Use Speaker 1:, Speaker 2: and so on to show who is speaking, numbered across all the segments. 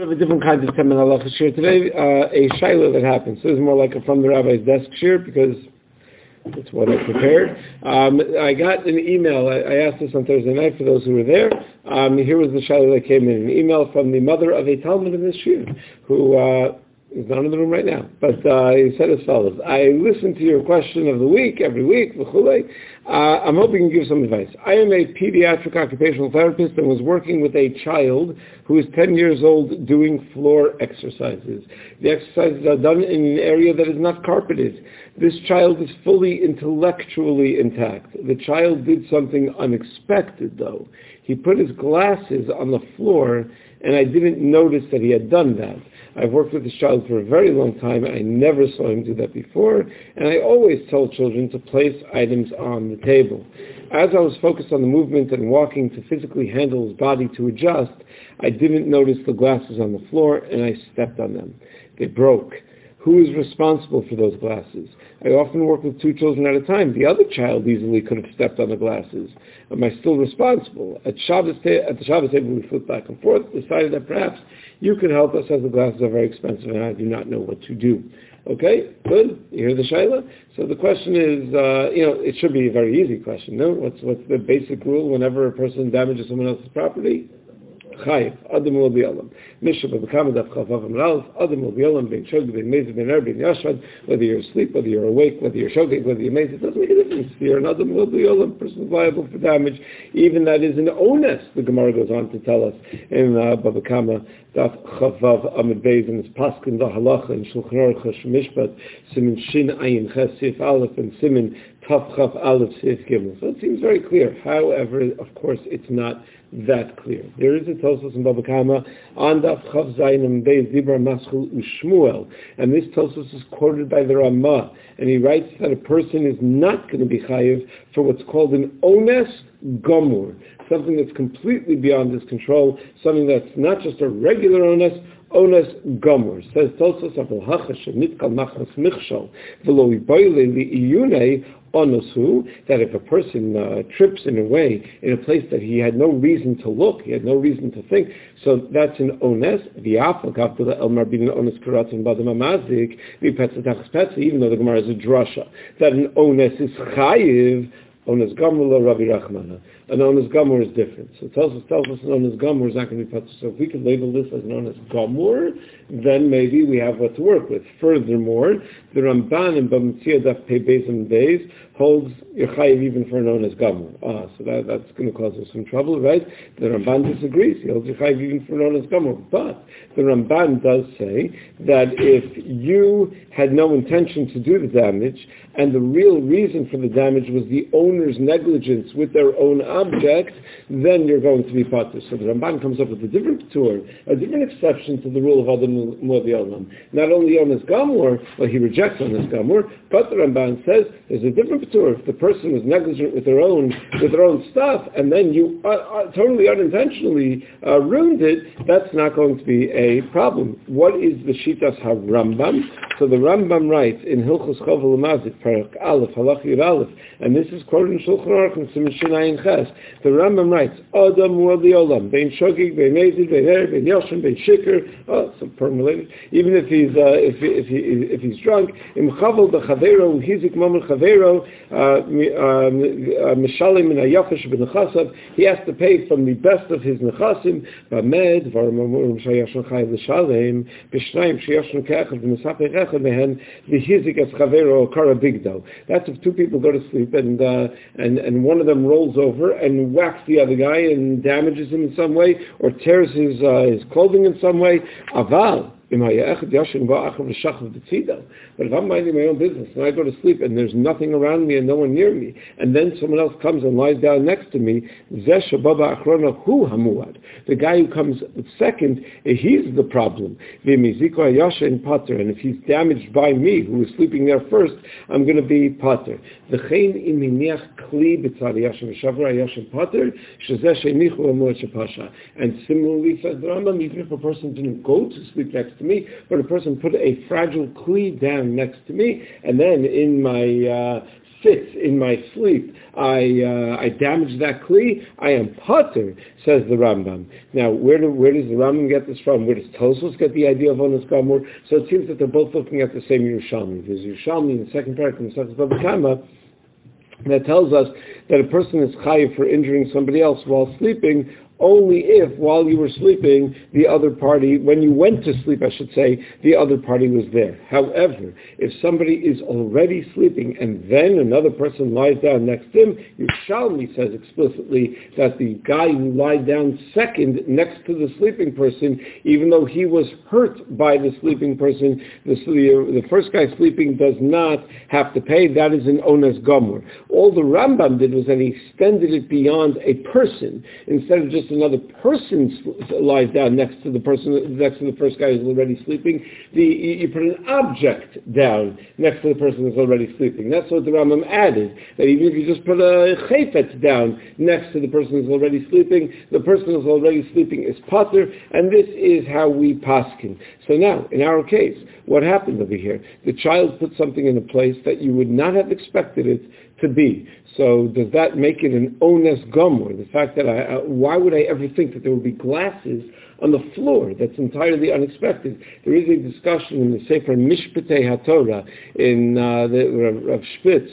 Speaker 1: We have a different kind of Temen Halacha shir today, a shaila that happens. So this is more like a from the rabbi's desk shir because that's what I prepared. I got an email. I asked this on Thursday night for those who were there. Here was the shaila that came in. An email from the mother of a Talmud in this shir who is not in the room right now. But he said as follows. I listen to your question of the week, every week, I'm hoping you can give some advice. I am a pediatric occupational therapist and was working with a child who is 10 years old doing floor exercises. The exercises are done in an area that is not carpeted. This child is fully intellectually intact. The child did something unexpected, though. He put his glasses on the floor, and I didn't notice that he had done that. I've worked with this child for a very long time. I never saw him do that before, and I always tell children to place items on the table. As I was focused on the movement and walking to physically handle his body to adjust, I didn't notice the glasses on the floor, and I stepped on them. They broke. Who is responsible for those glasses? I often work with 2 children at a time. The other child easily could have stepped on the glasses. Am I still responsible? At the Shabbos table, we flipped back and forth, decided that perhaps you could help us as the glasses are very expensive and I do not know what to do. Okay, good. You hear the shaila? So the question is, it should be a very easy question, no? What's the basic rule whenever a person damages someone else's property? Chayiv, Adam will be Olam. Misha b'bekama daf chavav amralf, Adam will be Olam, bein shogeg, bein mezid, bein er, bein yashad, whether you're asleep, whether you're awake, whether you're shogeg, whether you're mezid, it doesn't make a difference. You're an Adam will be Olam, person liable for damage, even that is an onus, the Gemara goes on to tell us in b'bekama daf chavav amid beis, in his paskin da halacha, in Shulchan Aruch HaShemishpat, simin shin ayin ches sif aleph, and simin taf chav aleph sif gimel. So it seems very clear. However, of course, it's not that clear. There is a Tosfos in Baba Kama on Daf Chav Zayin and Beis Dibra Maschul Ushmuel, and this Tosfos is quoted by the Ramah, and he writes that a person is not going to be chayiv for what's called an ones gomur, something that's completely beyond his control, something that's not just a regular ones gomur. Says Tosfos Avol Hacha Shenitkal Machmas Michshol V'lo Yiboyle Li'iyunei onosu, that if a person trips in a way, in a place that he had no reason to look, he had no reason to think, so that's an ones. Even though the Gemara is a drasha, that an ones is chayiv, ones gamur Rabbi Rachmana. An ones gamur is different. So it tells us an ones gamur is not going to be patur. So if we could label this as an ones gamur, then maybe we have what to work with. Furthermore, the Ramban in Bamitzia Daf Pei Beis and Beis holds Yechayiv even for an ones gamur. So that's going to cause us some trouble, right? The Ramban disagrees. He holds Yechayiv even for an ones gamur. But the Ramban does say that if you had no intention to do the damage, and the real reason for the damage was the owner's negligence with their own object, then you're going to be patur. So the Ramban comes up with a different patur, a different exception to the rule of Adam Mu'avi Olam. Not only ones gamur, but he rejects ones gamur, but the Ramban says there's a different patur. If the person was negligent with their own stuff, and then you totally unintentionally ruined it, that's not going to be a problem. What is the Shitas HaRambam? So the Rambam writes in Hilchos Chovel Umazik, Parak Aleph, Halach Yud Aleph, and this is quoted in Shulchan Aruch and Siman Shin Ayin Ches. The Rambam writes, Adam Mu'avi Olam, Bein Shogeg, Bein Mezid, Bein Er, Bein Yoshem, Bein Shikr, some perm related. Even if he's drunk, Im Chavel B'Chaveiro, Hizik Momel Chaveiro, Mishalim Min HaYafash B'Nechasav, he has to pay from the best of his Nechasim, B'Med, V'Armamurim Shayashon Chayiv L'Shalem, B'Shnayim Shayashon Ke'echad V'Nesapech Echad Mehen, V'Hizik Es Chaveiro Kara Bigdo. That's if 2 people go to sleep and one of them rolls over and whacks the other guy and damages him in some way or tears his clothing in some way. Aval. But if I'm minding my own business and I go to sleep and there's nothing around me and no one near me, and then someone else comes and lies down next to me, the guy who comes second, he's the problem. And if he's damaged by me, who was sleeping there first, I'm going to be pater. And similarly, says the Rambam, even if a person didn't go to sleep next to me, but a person put a fragile kli down next to me, and then in my spitz in my sleep, I damage that kli, I am pater, says the Rambam. Now, where does the Rambam get this from? Where does Tosfos get the idea of onas gamur? So it seems that they're both looking at the same Yerushalmi. There's Yerushalmi in the second paragraph in the second Bava Kama that tells us that a person is chayiv for injuring somebody else while sleeping only if, while you were sleeping, the other party, when you went to sleep, I should say, the other party was there. However, if somebody is already sleeping and then another person lies down next to him, Yerushalmi says explicitly that the guy who lied down second next to the sleeping person, even though he was hurt by the sleeping person, the first guy sleeping does not have to pay. That is an onas gamur. All the Rambam did was that he extended it beyond a person. Instead of just another person lies down next to the first guy who's already sleeping, you put an object down next to the person who's already sleeping. That's what the Rambam added, that even if you just put a chayfetz down next to the person who's already sleeping, the person who's already sleeping is pater, and this is how we paskin. So now, in our case, what happened over here? The child put something in a place that you would not have expected it to be. So does that make it an ones gamur? The fact that why would I ever think that there would be glasses on the floor? That's entirely unexpected. There is a discussion in the Sefer Mishpatei HaTorah in the Rav Spitz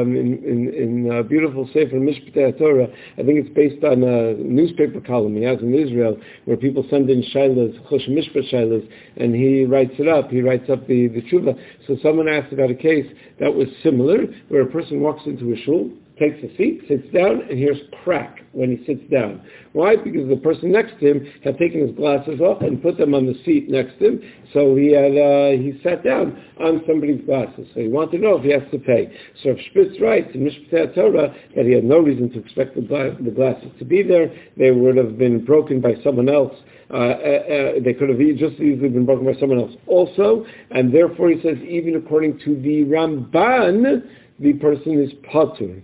Speaker 1: in beautiful Sefer Mishpatei HaTorah. I think it's based on a newspaper column he has in Israel where people send in shaylas, Chosh Mishpat shaylas, and he writes it up. He writes up the tshuva. So someone asked about a case that was similar, where a person walks into a shul, takes a seat, sits down, and hears crack when he sits down. Why? Because the person next to him had taken his glasses off and put them on the seat next to him, so he sat down on somebody's glasses. So he wanted to know if he has to pay. So if Spitz writes in Mishpatei Torah that he had no reason to expect the glasses to be there, they would have been broken by someone else. They could have just easily been broken by someone else also, and therefore he says, even according to the Ramban, the person is patur.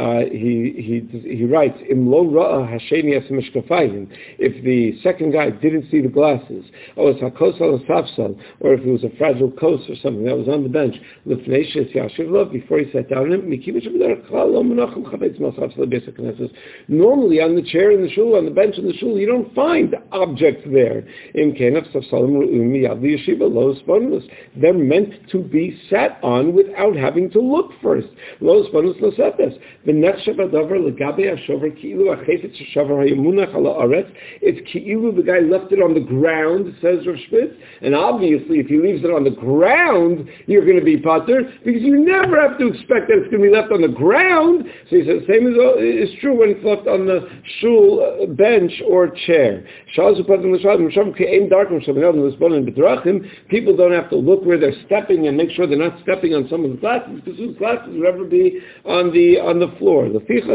Speaker 1: He writes, Im lo ra'a hasheni es mishkafayim. If the second guy didn't see the glasses, or if it was a fragile coast or something that was on the bench, before he sat down, normally on the chair in the shul, on the bench in the shul, you don't find objects there. They're meant to be sat on without having to look first. It's ki'ilu, the guy left it on the ground, says Rav Spitz, and obviously if he leaves it on the ground, you're going to be pater, because you never have to expect that it's going to be left on the ground. So he says the same is true when it's left on the shul bench or chair. People don't have to look where they're stepping and make sure they're not stepping on someone's glasses, because whose glasses would ever be on the floor.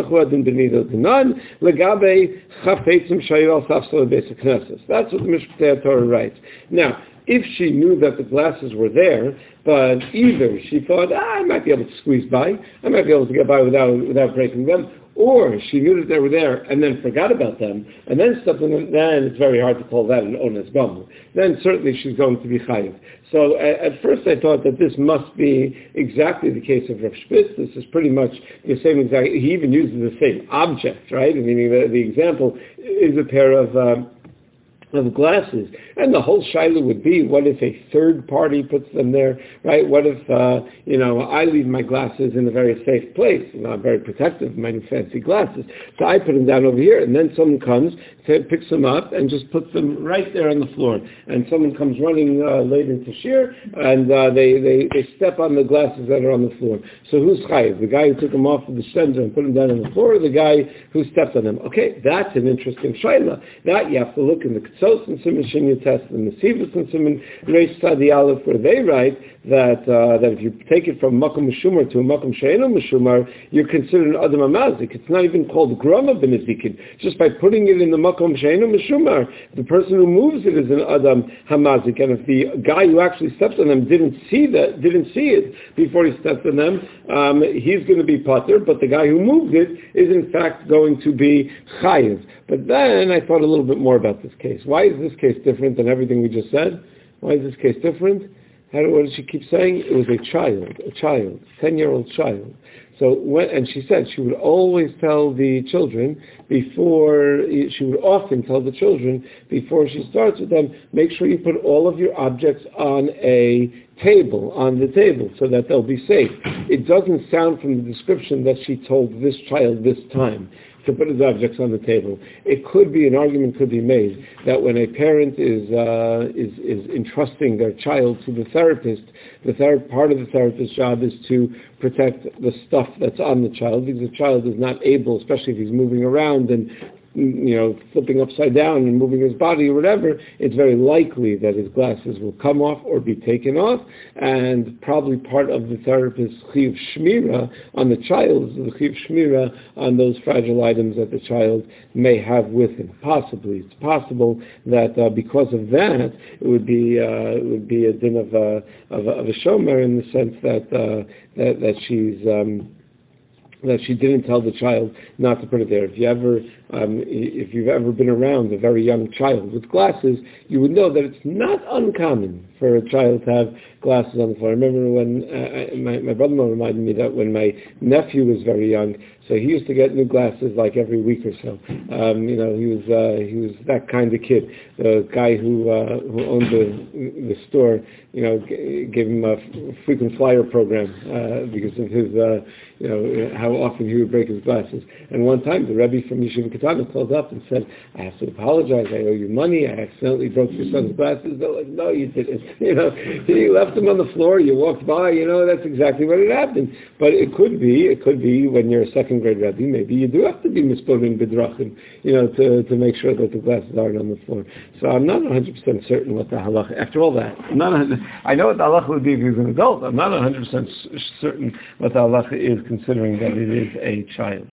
Speaker 1: That's what the Mishpatei Torah writes. Now, if she knew that the glasses were there, but either she thought, I might be able to squeeze by, I might be able to get by without breaking them, or she knew that they were there and then forgot about them, and then stepped in them, then it's very hard to call that an onas gamur. Then certainly she's going to be chayiv. So at first I thought that this must be exactly the case of Rav Spitz. This is pretty much the same exact, he even uses the same object, right? Meaning the example is a pair of glasses. And the whole shaila would be, what if a third party puts them there, right? What if, I leave my glasses in a very safe place, I'm very protective of my new fancy glasses, so I put them down over here, and then someone comes, picks them up, and just puts them right there on the floor. And someone comes running late into shir, and they step on the glasses that are on the floor. So who's chayiv? The guy who took them off of the stand and put them down on the floor, or the guy who stepped on them? Okay, that's an interesting shaila. That you have to look in the Sos and Siman Shinya test, and the Sivus and Siman Reish Tzadi Aleph, where they write that if you take it from Makom Meshumar to a Makom She'eno Meshumar, you're considered an Adam HaMazik. It's not even called Grama B'Nezikin. Just by putting it in the Makom She'eno Meshumar, the person who moves it is an Adam HaMazik. And if the guy who actually steps on them didn't see it before he stepped on them, he's going to be pater, but the guy who moved it is in fact going to be chayiv. But then I thought a little bit more about this case. Why is this case different than everything we just said? Why is this case different? What did she keep saying? It was a child, 10-year-old child. So and she said she would always tell the children she would often tell the children before she starts with them, make sure you put all of your objects on the table, so that they'll be safe. It doesn't sound from the description that she told this child this time to put his objects on the table. It could be, an argument could be made that when a parent is entrusting their child to the therapist, part of the therapist's job is to protect the stuff that's on the child, because the child is not able, especially if he's moving around and flipping upside down and moving his body or whatever, it's very likely that his glasses will come off or be taken off, and probably part of the therapist's chiyuv shmira on the child is the chiyuv shmira on those fragile items that the child may have with him. It's possible that because of that, it would be a din of a shomer, in the sense that she's that she didn't tell the child not to put it there. If you've ever been around a very young child with glasses, you would know that it's not uncommon for a child to have glasses on the floor. I remember when my brother-in-law reminded me that when my nephew was very young, so he used to get new glasses like every week or so. He was that kind of kid. The guy who owned the store, gave him a frequent flyer program because of his, how often he would break his glasses. And one time, the Rebbe from Yeshiva Katana called up and said, "I have to apologize. I owe you money. I accidentally broke your son's glasses." They're like, "No, you didn't. You left them on the floor. You walked by. That's exactly what had happened." But it could be when you're a second grade Rebbe, maybe you do have to be misponin b'drachim, to make sure that the glasses aren't on the floor. So I'm not 100% certain what the halacha. After all that, I know what the halacha would be if he was an adult. I'm not 100% certain what the halacha is, considering that it is a child.